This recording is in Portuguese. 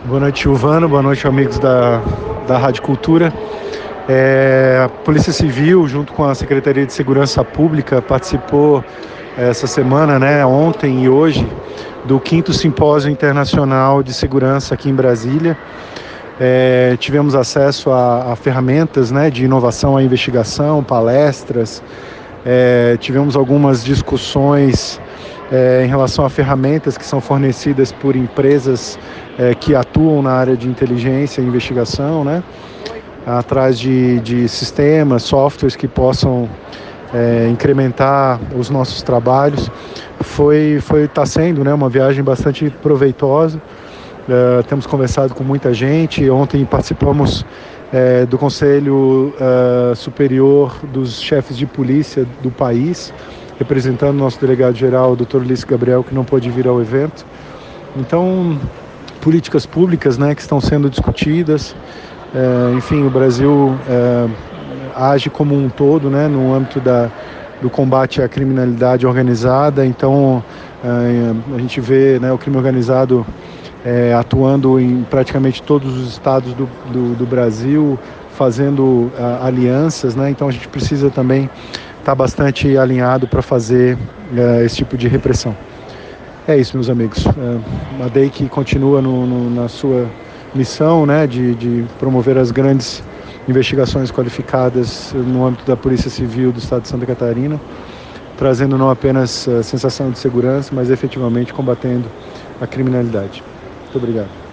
Boa noite, Silvano. Boa noite, amigos da Rádio Cultura. A Polícia Civil, junto com a Secretaria de Segurança Pública, participou essa semana, ontem e hoje, do 5º Simpósio Internacional de Segurança aqui em Brasília. Tivemos acesso a ferramentas de inovação à investigação, palestras, tivemos algumas discussões em relação a ferramentas que são fornecidas por empresas que atuam na área de inteligência e investigação, atrás de sistemas, softwares que possam incrementar os nossos trabalhos. Está sendo uma viagem bastante proveitosa. Temos conversado com muita gente. Ontem participamos do Conselho Superior dos Chefes de Polícia do país, representando o nosso delegado-geral, o Dr. Ulisses Gabriel, que não pôde vir ao evento. Então, políticas públicas que estão sendo discutidas. Enfim, o Brasil age como um todo no âmbito do combate à criminalidade organizada. Então, a gente vê o crime organizado atuando em praticamente todos os estados do Brasil, fazendo alianças. Então, a gente precisa também estar bastante alinhado para fazer esse tipo de repressão. É isso, meus amigos. A DEIC continua na sua missão de promover as grandes investigações qualificadas no âmbito da Polícia Civil do Estado de Santa Catarina, trazendo não apenas sensação de segurança, mas efetivamente combatendo a criminalidade. Muito obrigado.